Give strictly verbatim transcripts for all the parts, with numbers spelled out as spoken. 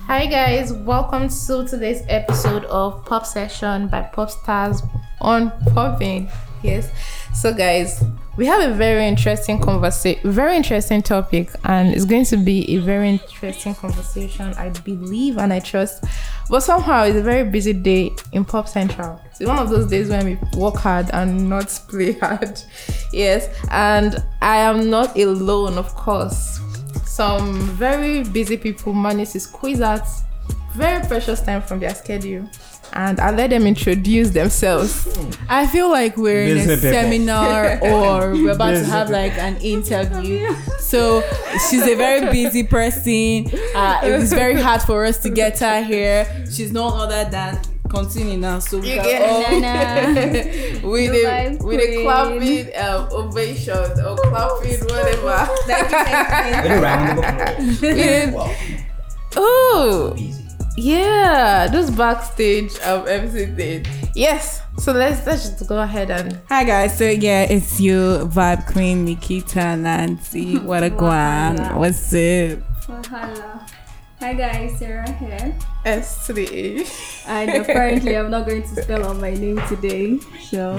Hi guys, welcome to today's episode of Pop Session by Pop Stars on Popping. Yes, so guys, we have a very interesting conversation, very interesting topic, and it's going to be a very interesting conversation, I believe and I trust. But somehow it's a very busy day in Pop Central. It's one of those days when we work hard and not play hard. Yes, and I am not alone, of course. Some very busy people manage to squeeze out very precious time from their schedule, and I'll let them introduce themselves. I feel like we're in a Busy people. seminar or we're about to Busy have like an interview. So she's a very busy person. Uh, it was very hard for us to get her here. She's no other than continue now. So we You can get all with The a vibe with a queen. clapping um, ovation or clapping whatever. With a round of applause. With- Oh, Easy. yeah, those backstage um everything. Yes. So let's let's just go ahead and Hi guys, so yeah, it's you, Vibe Queen, Nikita, Nancy. What a guan. What's up? Wahala. Hi guys, Sarah here. S to the A. And apparently I'm not going to spell out my name today. So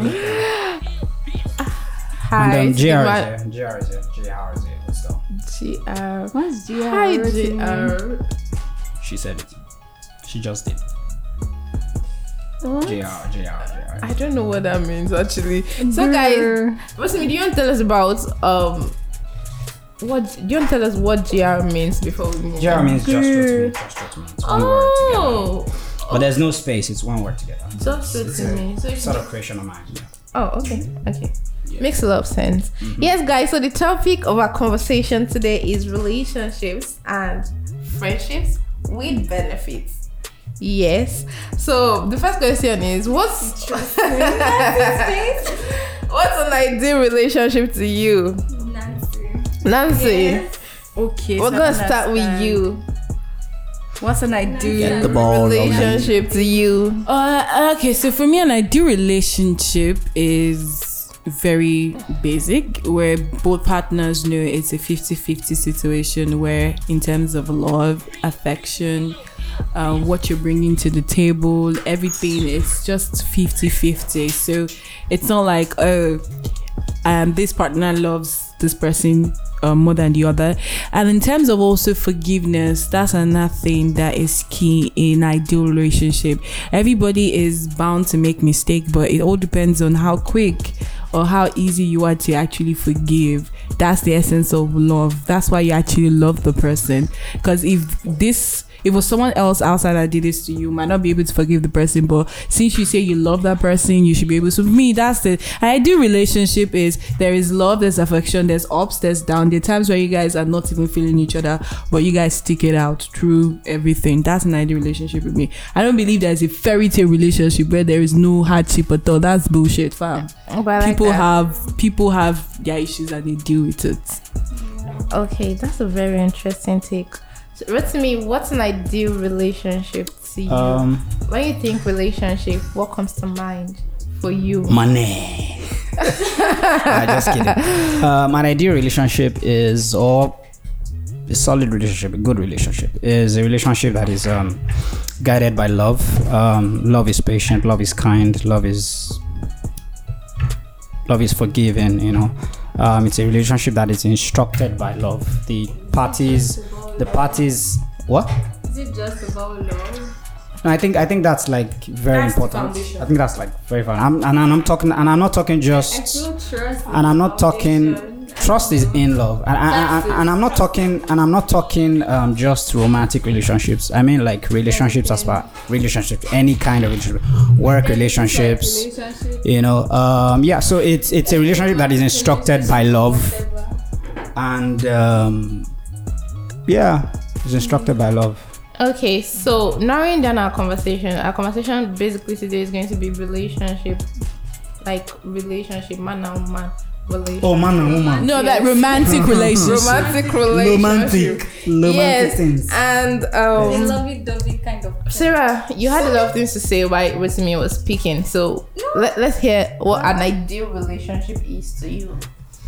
Hi, And um, G R Stigma- is here. G R is here. G R is here. Let's go. G R. what's G R? Hi, G R. She said it. She just did. What? G R, G R, G R. I don't know what that means actually. So guys, Rosimi, do you want to tell us about um what do you want to tell us what G R means before we move G R on? means just truth me. Just truth me. It's one word together. Oh, But there's no space. It's one word together. just It's to a me. So you sort of creation of mine. Yeah. Oh, okay, okay. Yeah. Makes a lot of sense. Mhm. Yes, guys. So the topic of our conversation today is relationships and friendships with benefits. Yes. So the first question is, what's what's an ideal relationship to you, Nancy. Nancy? Yes. Okay, We're so I gonna start with understand. you. What's an Get ideal the ball rolling. Relationship to you. Uh, okay, so for me, an ideal relationship is very basic, where both partners know it's a fifty-fifty situation, where in terms of love, affection, uh, what you're bringing to the table, everything is just fifty-fifty. So it's not like, oh, um, this partner loves this person uh, more than the other. And in terms of also forgiveness, that's another thing that is key in ideal relationship. Everybody is bound to make mistake, but it all depends on how quick or how easy you are to actually forgive. That's the essence of love. That's why you actually love the person. Because if this if it was someone else outside that did this to you, you might not be able to forgive the person. But since you say you love that person, you should be able to. For me, that's it. An ideal relationship is there is love, there's affection, there's ups, there's down. There are times where you guys are not even feeling each other, but you guys stick it out through everything. That's an ideal relationship with me. I don't believe there's a fairy tale relationship where there is no hardship at all. That's bullshit, fam. But I like People that. have people have their issues and they deal with it. Okay, that's a very interesting take. So, Rotimi, what's an ideal relationship to you? Um, When you think relationship, what comes to mind for you? money. I just kidding. Um, an ideal relationship is, or a solid relationship, a good relationship, is a relationship that is um, guided by love. Um, love is patient. Love is kind. Love is love is forgiving. You know, um, it's a relationship that is instructed by love. The parties, the parties. What? Is it just about love? No, I think I think that's like very That's the important. foundation. I think that's like very fun. I'm, and, and I'm talking, and I'm not talking I just. feel trust. And I'm not talking. foundation. Trust is in love, and, and, and, and I'm not talking. And I'm not talking um, just romantic relationships. I mean like relationships as far relationships, any kind of relationship, work relationships. Relationship. You know, um, yeah. So it's it's a relationship that is instructed by love, and um, yeah, it's instructed by love. Okay, so narrowing down our conversation, our conversation basically today is going to be relationship, like relationship, man and woman relationship. Oh, man and woman. No, that romantic relationship. Romantic relationship. Romantic, romantic Yes, things. and A um, lovey-dovey kind of. Sarah, you had a lot of things to say while Rotimi was speaking, so let, let's hear what an ideal relationship is to you.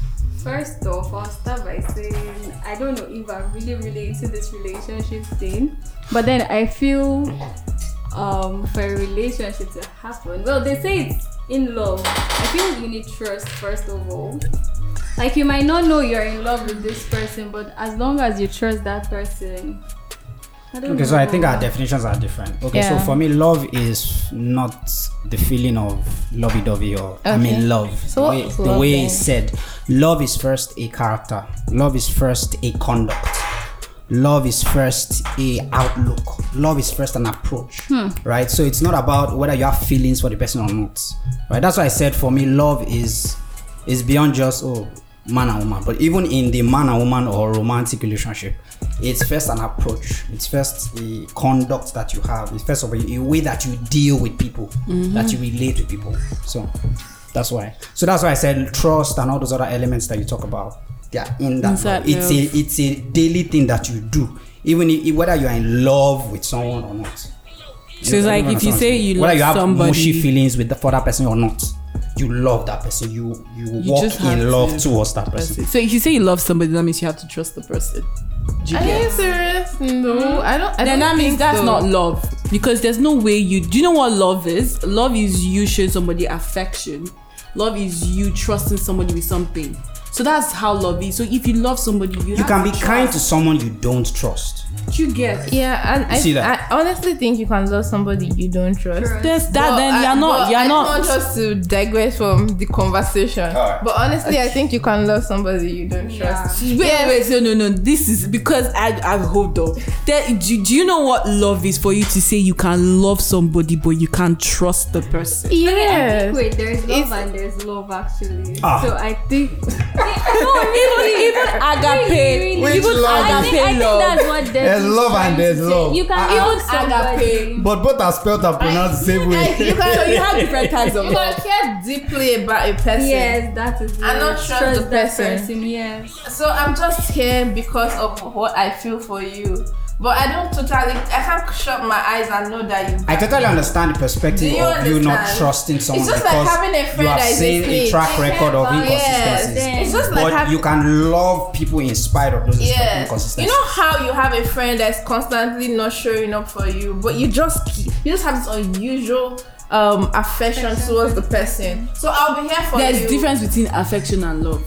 First off, I'll start by saying I don't know if I'm really, really into this relationship thing, but then I feel um, for a relationship to happen, well, they say it's in love. I feel you need trust first of all. Like you might not know you're in love with this person, but as long as you trust that person. I don't Okay, know. so I think our definitions are different. Okay, Yeah. so for me, love is not the feeling of lovey-dovey or I Okay. mean love. So the what way, is the love way then? it's said, love is first a character. Love is first a conduct. Love is first a outlook. Love is first an approach, Hmm. right? So it's not about whether you have feelings for the person or not, right? That's why I said for me, love is is beyond just oh man and woman, but even in the man and woman or romantic relationship, it's first an approach. It's first a conduct that you have. It's first of all a way that you deal with people, Mm-hmm. that you relate with people. So that's why. So that's why I said trust and all those other elements that you talk about. Yeah, in that. Inside love. It's love. a it's a daily thing that you do, even if, whether you are in love with someone or not. So it's like if you say you whether love you have somebody, mushy feelings with the, for that person or not, you love that person. You you, You walk just have in love to towards that person. So if you say you love somebody, that means you have to trust the person. Do you Are get? you serious? No, I don't. I Then don't that means think that's so. not love, because there's no way you. Do you know what love is? Love is you showing somebody affection. Love is you trusting somebody with something. So that's how love is. So if you love somebody, you, You have can be to kind to trust. someone you don't trust. You get. Yeah, and I, see that? I honestly think you can love somebody you don't trust. Trust. There's that. But then I- you're not. but You're I not. don't want us to digress from the conversation. Alright. But honestly, I think you can love somebody you don't trust. Wait, Yes. wait, so no, no. This is because I, I hold up. There, do, do you know what love is? For you to say you can love somebody, but you can't trust the person. Okay, I Yes. think, wait, there's love It's- and there's love actually. Ah. So I think even even agape, Which even love? I agape think, I think love. that's what There's Debbie's love and trying to there's say. love. You can Ah, even ah. somebody. But both are spelled and pronounced the same way. You can, So you have different types of you can love. care deeply about a person. Yes, that is. I not it. trust the that person. person. Yes. So I'm just here because of what I feel for you. But I don't totally, I can't shut my eyes and know that you. I totally understand the perspective Do you of you not understand? trusting someone It's just like because having a friend you have that is a seen a snitch. track record of inconsistencies. Yes, it's just like But having. you can love people in spite of those Yes. inconsistencies. You know how you have a friend that's constantly not showing up for you, but you just keep, you just have this unusual um affection towards the person. So I'll be here for There's you. difference between affection and love.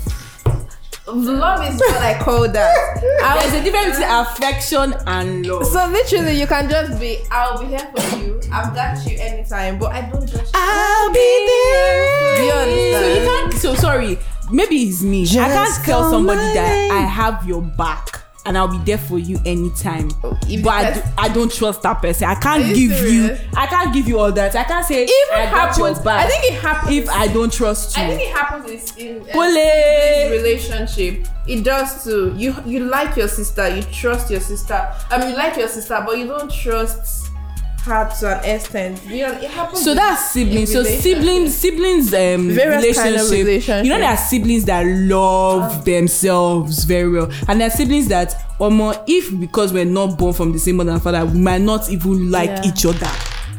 Love is what I call that. I'll- There's a difference between affection and love. So literally, you can just be. I'll be here for you. I've got you anytime, but I don't just. I'll be there. Do you understand? So you can't. So sorry. Maybe it's me. I can't tell somebody that I have your back and I'll be there for you anytime. if But I, the do, I don't trust that person. I can't Are you give serious? you. I can't give you all that. I can't say Even I got your happens. back. I think it happens. if I don't trust you. I think it happens in, in uh, Pole. this relationship. It does too. You you like your sister. You trust your sister. I mean, you like your sister, but you don't trust her to an extent. You know, it happens. So in- that's siblings. in So relationship. siblings, siblings, um, Various kind of relationship. You know, relationship. there are siblings that love themselves very well, and there are siblings that, or more, if because we're not born from the same mother and father, we might not even like Yeah. each other.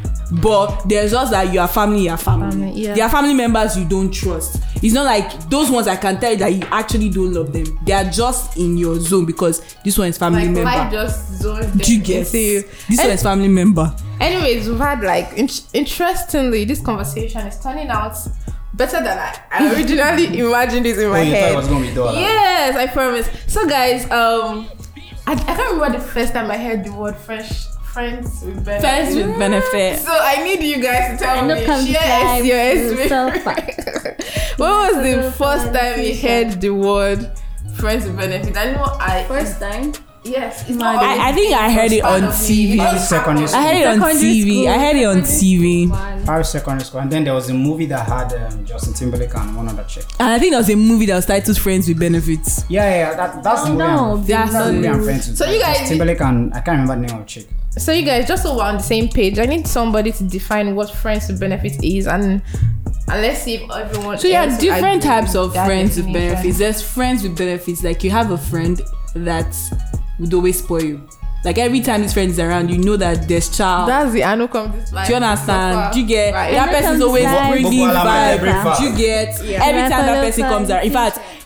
But there's just that you are family, you are family. Family, yeah. There are family members you don't trust. It's not like those ones I can tell you that you actually don't love them. They are just in your zone because this one is family like member. life just zoned Do you them get? into you. This And- one is family member. Anyways, we've had like in- interestingly, this conversation is turning out better than I, I originally imagined it in my Oh, you thought head. it was gonna be dull, huh? Yes, I promise. So guys, um, I, I can't remember the first time I heard the word French friends with benefit. Friends with benefit. So I need you guys to tell I know me. come Share time your to experience. When was the first time you heard the word friends with benefit? I know I First time. yes. It's not I, I think I heard it on T V. Paris secondary I school. heard it on Secondary T V. I school, heard it on secondary T V. school, man. Paris secondary school, and then there was a movie that had um, Justin Timberlake and one other chick. And I think there was a movie that was titled Friends with Benefits. Yeah, yeah, yeah, that, that's the Oh, movie. no, I'm, that's that's the movie I'm not- friends with. So you Justin guys- Timberlake and I can't remember the name of the chick. So you guys, just so we're on the same page, I need somebody to define what friends with benefits is, and and let's see if everyone. So yeah, else different agree types with of that friends with definition. benefits. There's friends with benefits. Like you have a friend that would always spoil you. Like every time this friend is around, you know that there's child. That's the I know come this life. Do you understand? Do you get Right. that And that person's comes always like- bringing Boko Haram vibe? breakfast. Do you get Yeah. every time that Follow person comes around? In fact,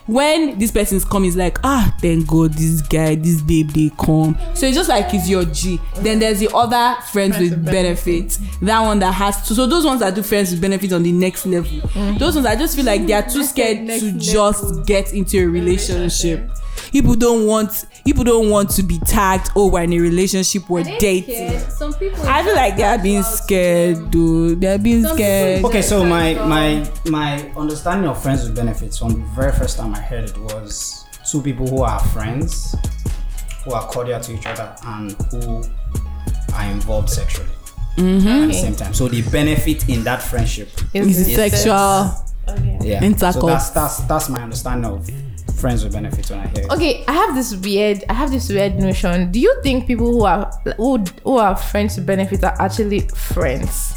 when this person's come, is like, ah, thank God this guy, this babe, they come. So it's just like it's your G. Then there's the other friends, friends with benefits. benefits. That one that has to. So those ones that do friends with benefits on the next level. Mm-hmm. Those ones I just feel like they are too scared to level. just get into a relationship. People don't want. People don't want to be tagged. Oh, we're in a relationship. We're dating. Scared. Some people. I feel like they are being scared, dude. They are being Some scared. Okay, so my my my understanding of friends with benefits from the very first time I heard it was two people who are friends, who are cordial to each other, and who are involved sexually mm-hmm. at the same time. So the benefit in that friendship is, is sexual. Okay. Yeah. Intercourse. So that's that's that's my understanding of friends with benefits when I hear it. Okay, I have this weird I have this weird notion. Do you think people who are who, who are friends with benefits are actually friends?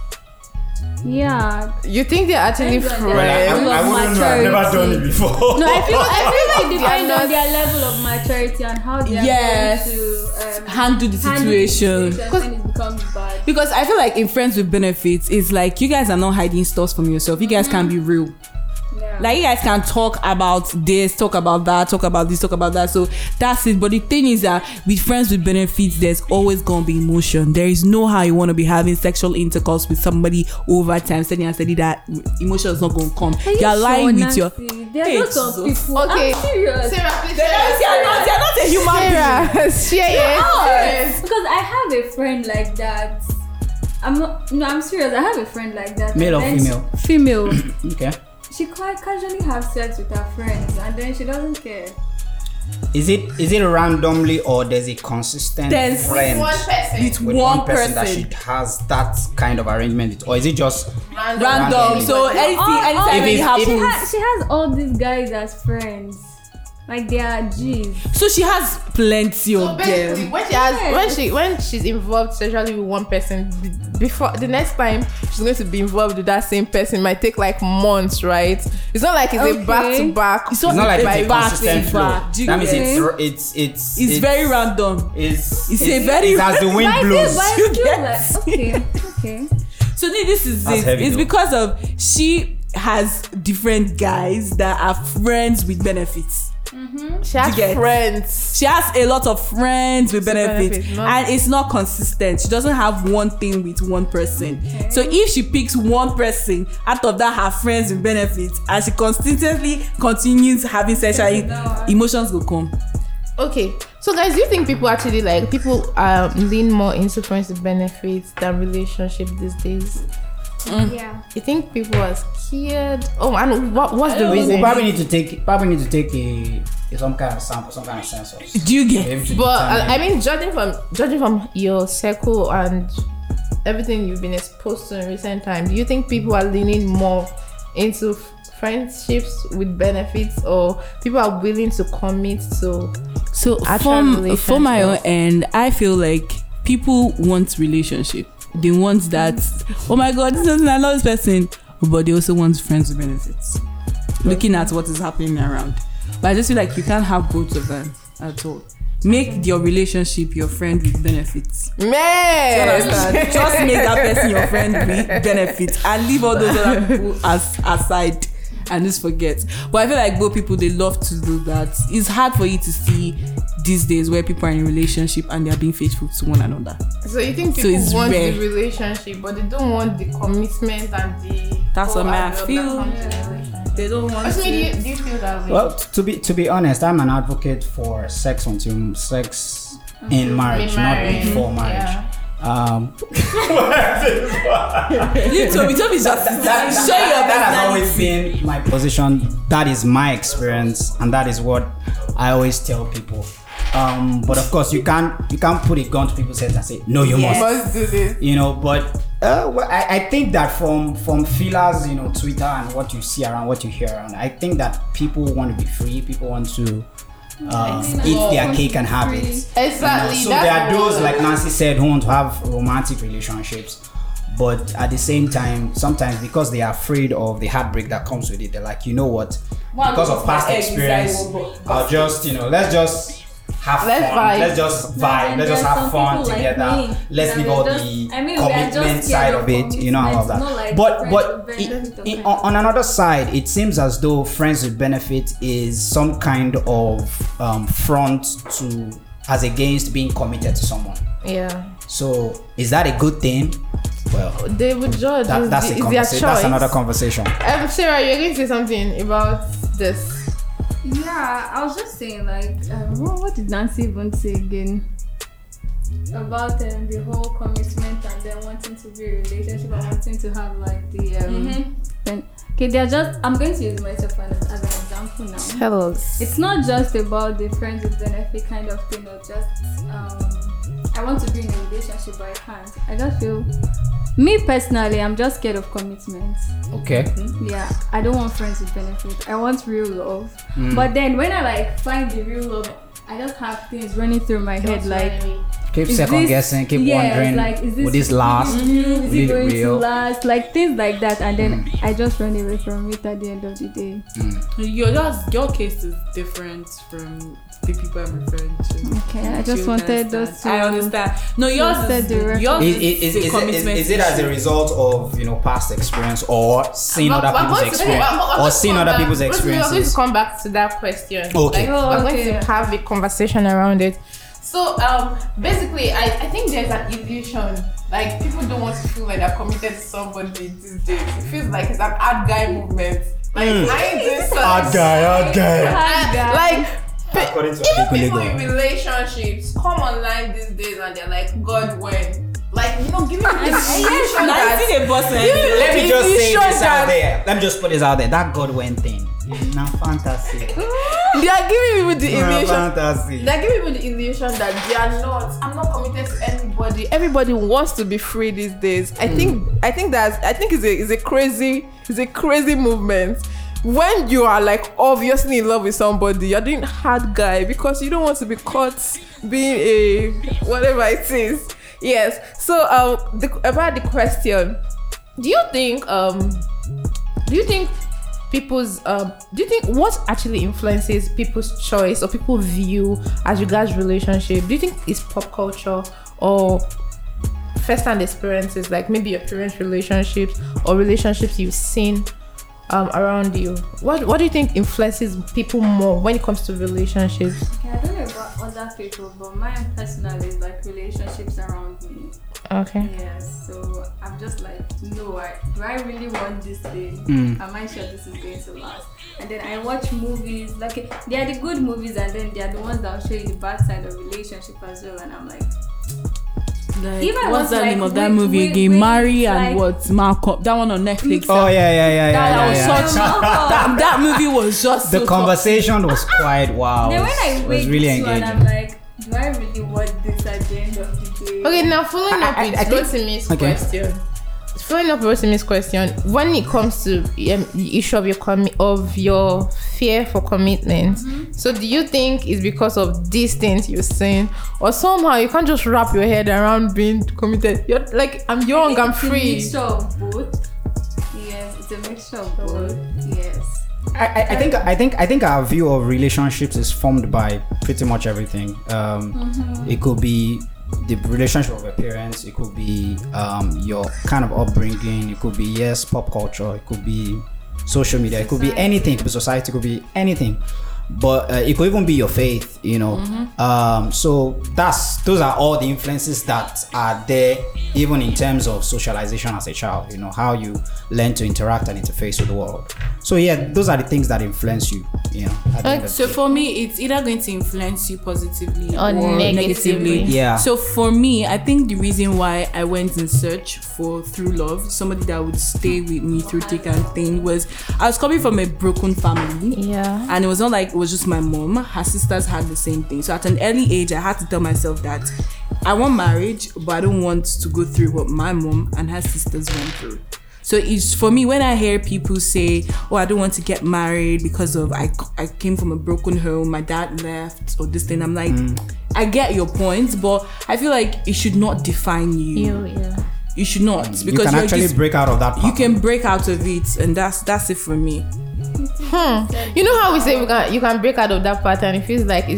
Yeah. You think they're actually friends? Well, I, I, I wouldn't know. I've never done it before. No, I feel I feel like it depends not, on their level of maturity and how they are yes. going to um, handle the situation. Handle the situation when it becomes bad. Because I feel like in friends with benefits, it's like you guys are not hiding stuff from yourself. You guys mm-hmm. can be real. Yeah. Like you guys can talk about this, talk about that, talk about this, talk about that. So that's it. But the thing is that with friends with benefits, there's always gonna be emotion. There is no how you want to be having sexual intercourse with somebody over time, steady and steady that emotion is not gonna come. Are you You're sure, lying Nancy? with your. There are lots of people. Okay, I'm serious. Sarah, please. They're, they're, not, they're not a human being. Share yes. Because I have a friend like that. I'm not. No, I'm serious. I have a friend like that. Male or female? Female. Okay. She quite casually have sex with her friends and then she doesn't care. Is it is it randomly or there's a consistent there's friend one person. with, with one, one person, person that she has that kind of arrangement with, or is it just Random. random? Randomly. So anything, Oh, anytime oh, it if happens. She, ha- she has all these guys as friends. Like they are G's. So she has plenty So of basically, them. when she has, Yes. when she when she's involved sexually with one person, b- before the next time she's going to be involved with that same person, it might take like months, right? It's not like it's Okay. a back to back. It's it's not like By it's a back consistent to flow? back. Do you That means get it's it's it's It's very random. It's It's it's, a very- it's as the wind But I feel, blows. but I You feel get like, okay, okay. So then this is That's it. heavy It's though. because of she has different guys that are friends with benefits. She has You get- friends. She has a lot of friends with With benefits, benefits, not- and it's not consistent. She doesn't have one thing with one person. So if she picks one person out of that her friends with benefits, and she consistently continues having sexual emotions will come. Okay, so guys, do you think people actually like people um, lean more into friends with benefits than relationships these days? Yeah. You think people are scared? Oh, and what what's the We reason? probably need to take probably need to take a, a some kind of sample, some kind of census. Do you get? Able to But uh, determine- I mean, judging from judging from your circle and everything you've been exposed to in recent times, do you think people are leaning more into f- friendships with benefits, or people are willing to commit to? So Actual from from my own relationships. end, I feel like people want relationship. They want that. Oh my God, this is another this person, but they also want friends with benefits. Looking at what is happening around, but I just feel like you can't have both of them at all. Make your relationship your friend with benefits. Man, Just make that person your friend with benefits and leave all those other people as aside and just forget. But I feel like both people, they love to do that. It's hard for you to see these days where people are in a relationship and they are being faithful to one another. So you think So people it's want rare. the relationship, but they don't want the commitment and the. That's whole what I adult feel. that comes with the relationship. They don't want Actually, do you, to. do you feel that way? Well, t- to be to be honest, I'm an advocate for sex until sex in marriage, not married. before marriage. Yeah. Um, You told me, told me just that, show your that has always personality. been my position. That is my experience, and that is what I always tell people. Um, but of course, you can't you can't put a gun to people's heads and say no, you Yes. must. Must do this. You know, but uh, well, I, I think that from from feelers, you know, Twitter and what you see around, what you hear around, I think that people want to be free. People want to uh, eat their cake and have it. Exactly. You know, so that's there are what- those, like Nancy said, who want to have romantic relationships, but at the same time, sometimes because they are afraid of the heartbreak that comes with it, they're like, you know what, One because of of past my eggs experience, inside one box. I'll just, you know, let's just have Let's fun. vibe. Let's just No, vibe. and Let's just there's have some fun people like together. me Let's that leave we all just- the I mean, we are just commitment scared side of of it, you know, and all commitment, that. not like but friends but with i- benefit of i- friends. on on another side, it seems as though friends with benefit is some kind of um, front to as against being committed to someone. Yeah. So is that a good thing? Well, They would judge. that, It's that's the- a it's their conversation. choice. That's another conversation. Um, Sarah, you're going to say something about this. Yeah, I was just saying, like, um, what, what did Nancy even say again? About um, the whole commitment and then wanting to be a relationship and wanting to have, like, the. Um, then, okay, they're just. I'm going to use myself as, as an example now. Tell us. It's not just about the friends with benefit kind of thing, or just. Um, I want to be in a relationship, but I can't. I just feel. Me personally, I'm just scared of commitment. Okay. Yeah, I don't want friends with benefit. I want real love. But then when I like find the real love, I just have things running through my head like, Keep is second this- guessing. Keep yeah, wondering. like, is this Would this last? real? Is Will it it going real? to last? Like things like that, and then I just run away from it at the end of the day. Your yours, your case is different from the people I'm referring to. Okay, I just You wanted understand? those to. I understand. No, yours set is the record. yours Is, is, is, is, a is, it, commitment is, is it as a issue. result of you know past experience or seeing But- other but people's I'm going to- experience I'm- I'm or going to seeing come other back- people's We're going experiences? to come back to that question. Okay. Like, Oh, we're okay. going to have a conversation around it. So um, basically, I, I think there's an illusion. Like people don't want to feel like they're committed to somebody these days. It feels like it's an hard guy movement. Like I ain't doing something. Hard guy, hard guy. Hard guy. Like According to even Adekunle people Gold. in relationships come online these days and they're like, God when? Like you know, give me the illusion Now that. you see the boss. Let me If just you say show this that- out there. Let me just put this out there. That Godwin thing. Now fantasy. They are giving people the Nah, illusion. fantasy. They're giving people the illusion that they are not. I'm not committed to anybody. Everybody wants to be free these days. I think. I think that's. I think it's a. It's a crazy. It's a crazy movement. When you are like obviously in love with somebody, you're doing hard guy because you don't want to be caught being a whatever it is. Yes. So um, the, about the question, do you think um, do you think people's um do you think what actually influences people's choice or people's view as regards relationship? Do you think it's pop culture or first-hand experiences, like maybe your parents' relationships or relationships you've seen um around you? What what do you think influences people more when it comes to relationships? Okay, I don't know about other people, but mine personally is like relationships around me. Okay. Yes, so I'm just like, no, I, do I really want this thing? Mm. Am I sure this is going to last? And then I watch movies, like they are the good movies, and then they are the ones that will show you the bad side of relationship as well. And I'm like, Like, Even what's once, the like, name of that wait, movie wait, again? wait, Marry like- and what? Malcolm. That one on Netflix. Oh yeah, yeah, yeah, that, yeah, that was yeah, yeah. such. Malcolm. That, that movie was just The so conversation was quite wow. then when I It was wait really this one, I'm engaging. like, do I really want this at the end of the day? Okay, now following up I- I- with I think- Rosemi's okay. question. Following up with Rosemi's question, when it comes to um, the issue of your commi- of your fear for commitment, Mm-hmm. so do you think it's because of these things you're saying, or somehow you can't just wrap your head around being committed? You're like, I'm young, I'm It's a free. mixture of both. Yes, it's a mixture of both. Yes. I, I, I think I think I think our view of relationships is formed by pretty much everything. Um, Mm-hmm. It could be the relationship of your parents. It could be um, your kind of upbringing. It could be yes, pop culture. It could be social media. It could be anything. It could be society. It could be anything. But uh, it could even be your faith, you know. Um, so that's those are all the influences that are there, even in terms of socialization as a child. You know how you learn to interact and interface with the world. So yeah, those are the things that influence you. You know. At the end of So the day. for me, it's either going to influence you positively Or or, negatively. negatively. Yeah. So for me, I think the reason why I went in search for true love, somebody that would stay with me through thick and thin, was I was coming from a broken family. Yeah. And it was not like it was just my mom. Her sisters had the same thing. So at an early age, I had to tell myself that I want marriage, but I don't want to go through what my mom and her sisters went through. So it's for me, when I hear people say, oh, I don't want to get married because of I, I came from a broken home, my dad left, or this thing, I'm like, I get your point, but I feel like it should not define you. You, yeah. You should not, because you can you're actually just- break out of that. you pattern. can break out of it, and that's that's it for me. You know how we say we can you can break out of that pattern. It feels like it's just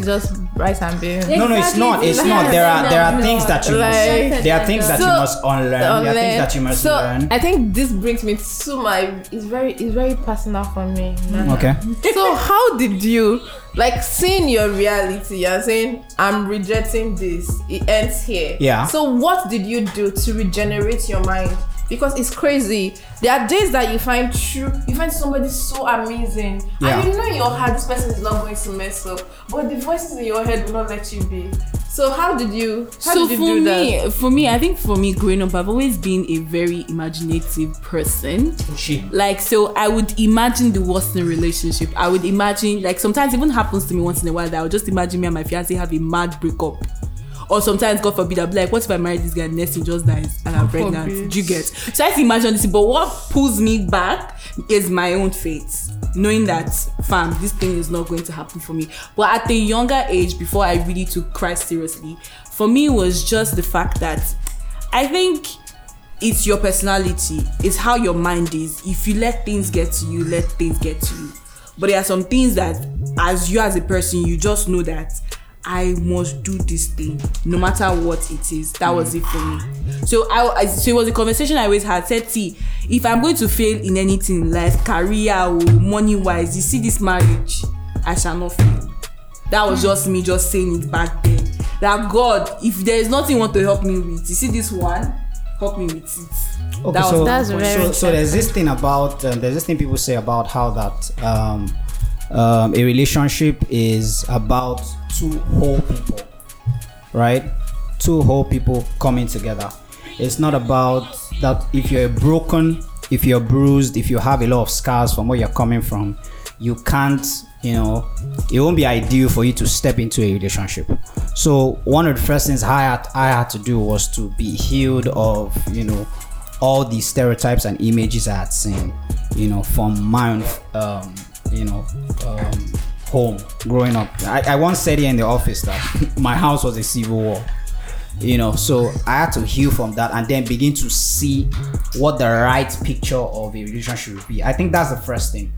rice and beans. No, no, it's not. It's not. There are there are things that you Like- must. There are things that you So- must unlearn. There are things that you must so learn. I think this brings me to my. It's very, it's very personal for me. Nana. Okay. So how did you, like, seeing your reality and saying I'm rejecting this? It ends here. Yeah. So what did you do to regenerate your mind? Because it's crazy. There are days that you find true, you find somebody so amazing, Yeah. and you know in your heart this person is not going to mess up, but the voices in your head will not let you be. So how did you? How so did for you do me, that? for me, I think for me growing up, I've always been a very imaginative person. She. Like, so I would imagine the worst in a relationship. I would imagine, like, sometimes it even happens to me once in a while that I would just imagine me and my fiance have a mad breakup. Or sometimes, God forbid, I'll be like, what if I marry this guy and next thing just dies and I'm pregnant? forbid. Do you get? So I have to imagine this, but what pulls me back is my own fate. Knowing that, fam, this thing is not going to happen for me. But at a younger age, before I really took Christ seriously, for me it was just the fact that I think it's your personality, it's how your mind is. If you let things get to you, let things get to you. But there are some things that, as you as a person, you just know that I must do this thing no matter what it is. That was it for me. So I, I so it was a conversation I always had. Said, see, if I'm going to fail in anything in life, career or money wise, you see this marriage, I shall not fail. That was just me just saying it back then. That God, if there is nothing you want to help me with, you see this one, help me with it. Okay, That so, was- That's so, very so there's this thing about um, there's this thing people say about how that um, um, a relationship is about two whole people, right? Two whole people coming together. It's not about that if you're broken, if you're bruised, if you have a lot of scars from where you're coming from, you can't, you know, it won't be ideal for you to step into a relationship. So one of the first things I had, I had to do was to be healed of, you know, all the stereotypes and images I had seen, you know, from my own, um, you know, um, home growing up. I, I once said here in the office that my house was a civil war, you know, so I had to heal from that and then begin to see what the right picture of a relationship would be. I think that's the first thing.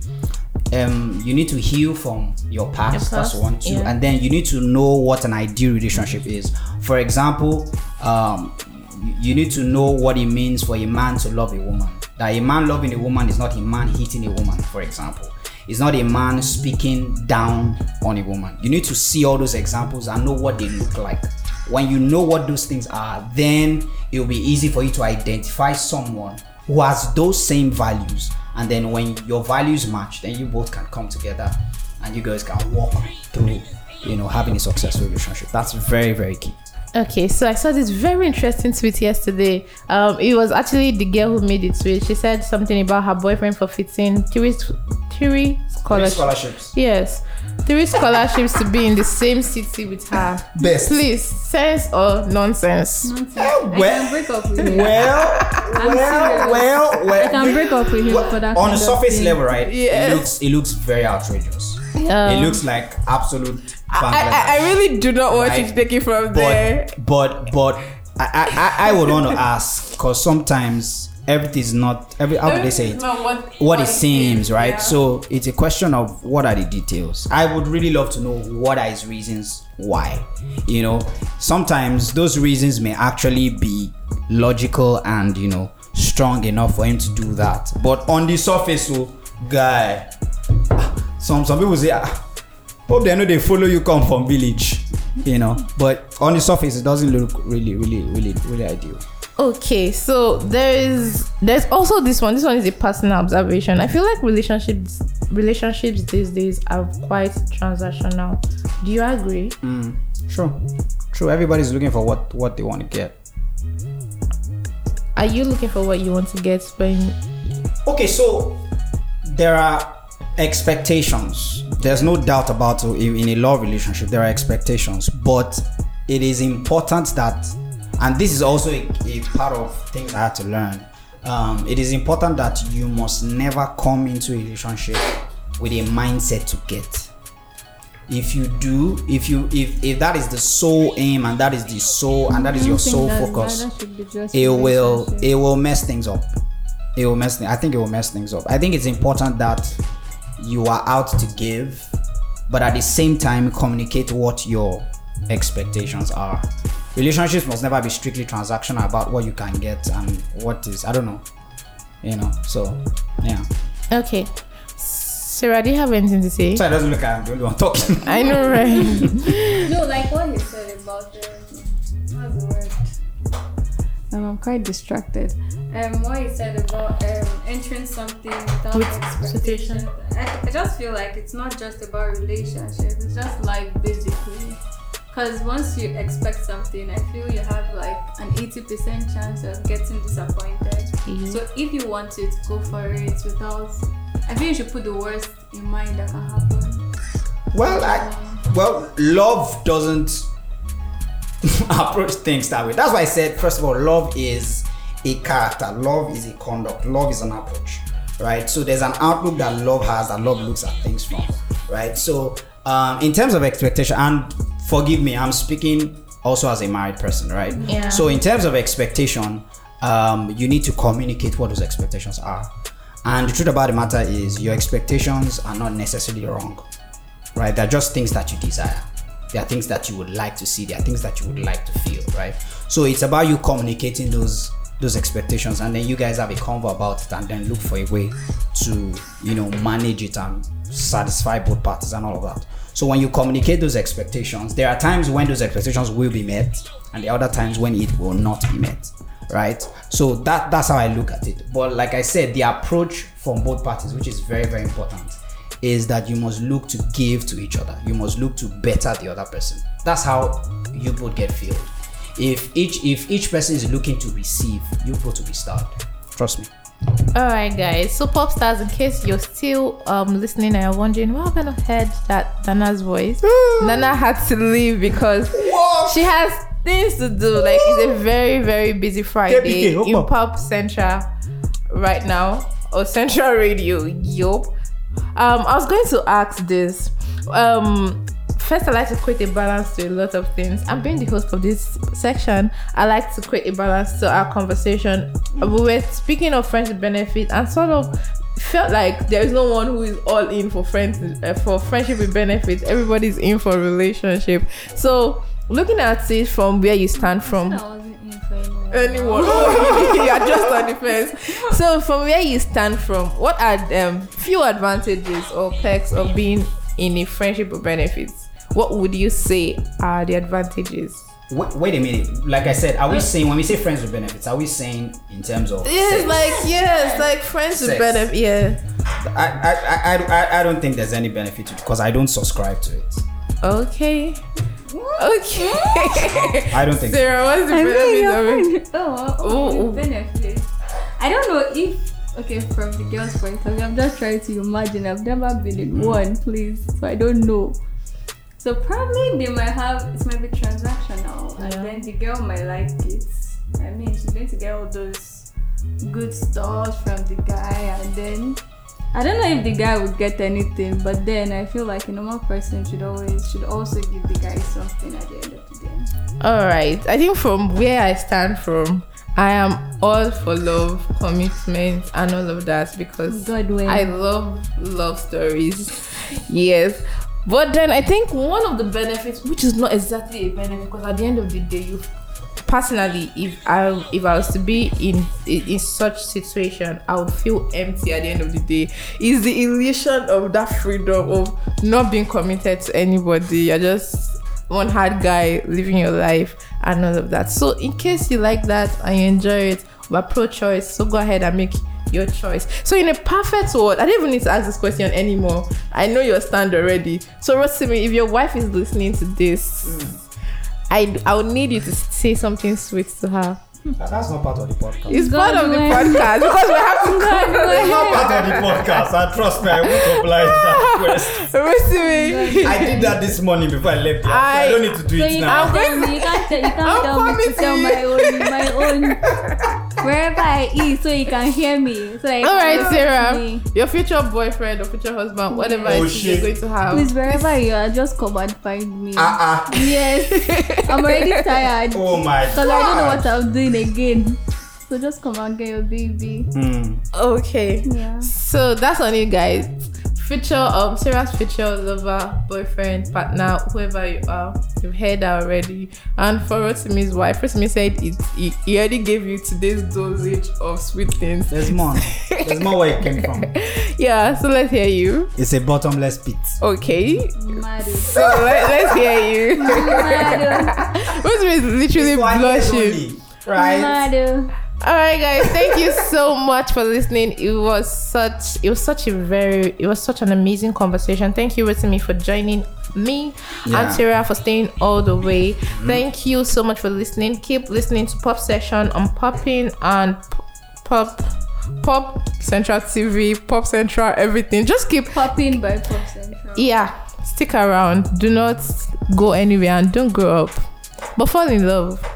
Um, you need to heal from your past, Your past, that's one, two, yeah. and then you need to know what an ideal relationship is. For example, um, you need to know what it means for a man to love a woman. That a man loving a woman is not a man hitting a woman, for example. It's not a man speaking down on a woman. You need to see all those examples and know what they look like. When you know what those things are, then it will be easy for you to identify someone who has those same values. And then when your values match, then you both can come together and you guys can walk through, you know, having a successful relationship. That's very, very key. Okay, so I saw this very interesting tweet yesterday. Um, it was actually the girl who made the tweet. She said something about her boyfriend forfeiting three, three scholarships. scholarships. Yes, three scholarships to be in the same city with her. Best. Please, sense or nonsense? Nonsense. well- I can break up with him. Well, well, well, well. I can break up with him for that. On kind the of surface thing. level, right? Yes. It looks it looks very outrageous. Yeah. It looks like absolute. I, I, I really do not want you Right. to take it from there. But but but I I, I would want to ask because sometimes everything is not every how do they say it? It's not what, What it seems, right? yeah. So it's a question of what are the details. I would really love to know what are his reasons why. You know, sometimes those reasons may actually be logical and, you know, strong enough for him to do that. But on the surface, so guy, some some people say, ah, hope they know they follow you come from village, you know. But on the surface, it doesn't look really, really, really, really ideal. Okay, so there is there's also this one. This one is a personal observation. I feel like relationships relationships these days are quite transactional. Do you agree? True, true. Everybody's looking for what what they want to get. Are you looking for what you want to get when Okay, so there are expectations. There's no doubt about it. In a love relationship, there are expectations, but it is important that, and this is also a, a part of things I had to learn. Um, it is important that you must never come into a relationship with a mindset to get. If you do, if you if if that is the sole aim and that is the sole and that is your I think sole that's- focus, that should be just it will relationship. it will mess things up. It will mess. I think it will mess things up. I think it's important that you are out to give but at the same time communicate what your expectations are. Relationships must never be strictly transactional about what you can get and what is, I don't know, you know. So yeah. Okay. Sarah, do you have anything to say? So it doesn't look like I'm the only one talking. I know, right? No, like what he said about the what's the word? Um, I'm quite distracted. Um, what he said about um entering something without With expectation. I, I just feel like it's not just about relationships. It's just like basically, because once you expect something, I feel you have like an eighty percent chance of getting disappointed. Mhm. So if you want it, go for it without. I think you should put the worst in mind that can happen. Well, I, well, love doesn't approach things that way. That's why I said, first of all, love is a character. Love is a conduct. Love is an approach, right? So there's an outlook that love has, that love looks at things from, right? So um, in terms of expectation, and forgive me, I'm speaking also as a married person, right? Yeah. So in terms of expectation, um, you need to communicate what those expectations are. And the truth about the matter is your expectations are not necessarily wrong, right? They're just things that you desire. They are things that you would like to see. They are things that you would like to feel, right? So it's about you communicating those those expectations, and then you guys have a convo about it, and then look for a way to, you know, manage it and satisfy both parties and all of that. So when you communicate those expectations, there are times when those expectations will be met, and the other times when it will not be met, right? So that that's how I look at it. But like I said, the approach from both parties, which is very, very important, is that you must look to give to each other. You must look to better the other person. That's how you both get filled. If each if each person is looking to receive, you both will be starved. Trust me. All right, guys. So, pop stars, in case you're still um listening and you're wondering, what happened to heard that Nana's voice? Nana had to leave because she has things to do. Like, it's a very, very busy Friday in Pop Central right now, or Central Radio. Yup. Um, I was going to ask this. Um, first, I like to create a balance to a lot of things. I'm being the host of this section. I like to create a balance to our conversation. We were speaking of friends with benefit, and sort of felt like there is no one who is all in for friends uh, for friendship with benefits. Everybody's in for a relationship. So, looking at it from where you stand from. I wasn't in for anyone. Anyone. Oh, you are just on the fence. So from where you stand from, what are um few advantages or perks of being in a friendship with benefits? What would you say are the advantages? Wait, wait a minute. Like I said, are we saying, when we say friends with benefits, are we saying in terms of Yes, sex? like yes, like friends with Sex. benefits. Yeah. I, I, I, I, I don't think there's any benefit to it because I don't subscribe to it. Okay. Okay. I don't think so. Sarah, what's the I mean, benefit of it? oh, oh, Ooh. benefit. I don't know if okay from the girl's point of view. I'm just trying to imagine. I've never been in one, please, so I don't know. So probably they might have it might be transactional, and Yeah. then the girl might like it. I mean, she's going to get all those good stuff from the guy, and then I don't know if the guy would get anything, but then I feel like a normal person should always should also give the guy something at the end of the day. All right. I think from where I stand from, I am all for love, commitment, and all of that because God willing. I love love stories. Yes. But then I think one of the benefits, which is not exactly a benefit, because at the end of the day, you personally, if I if I was to be in, in in such situation, I would feel empty at the end of the day. Is the illusion of that freedom of not being committed to anybody. You're just one hard guy living your life and all of that. So in case you like that and you enjoy it, we're pro-choice. So go ahead and make your choice. So in a perfect world, I don't even need to ask this question anymore. I know your stand already. So Rosimi, if your wife is listening to this, mm. I I would need you to say something sweet to her. That's not part of the podcast. It's God part of the willing. podcast because we have to It's not part of the podcast. And trust me, I won't oblige that request. Rosimi. I did that this morning before I left. Here, I- so I don't need to do So it you now. can't tell me, you can't tell, you can't I'm tell me to coming tell to my you. own, my own, wherever I eat, so you can hear me. So like, All right, listen to Sarah, me. your future boyfriend or future husband, whatever Oh, it is shit. you're going to have. Please, wherever you are, just come and find me. Ah, ah. Yes, I'm already tired. Oh my Because I don't know God. what I'm doing again. So just come and get your baby. Hmm. Okay. Yeah. So that's on it, guys. future, um, Sarah's future lover, boyfriend, partner, whoever you are, you've heard that already. And for Rotimi's wife, Rotimi said it, he, he already gave you today's dosage of sweet things. There's more. There's more where it came from. Yeah, so let's hear you. It's a bottomless pit. Okay. Mad. So let, let's hear you. Mad. Rotimi is literally It's one year blushing. only, right? Mad. All right, guys, thank you so much for listening. It was such, it was such a very, it was such an amazing conversation. Thank you, Rotimi, for joining me, Yeah. and Sarah for staying all the way. Thank you so much for listening. Keep listening to Pop Session on Popping and P- Pop, Pop Central T V, Pop Central, everything. Just keep, Popping by Pop Central. yeah, stick around. Do not go anywhere and don't grow up, but fall in love.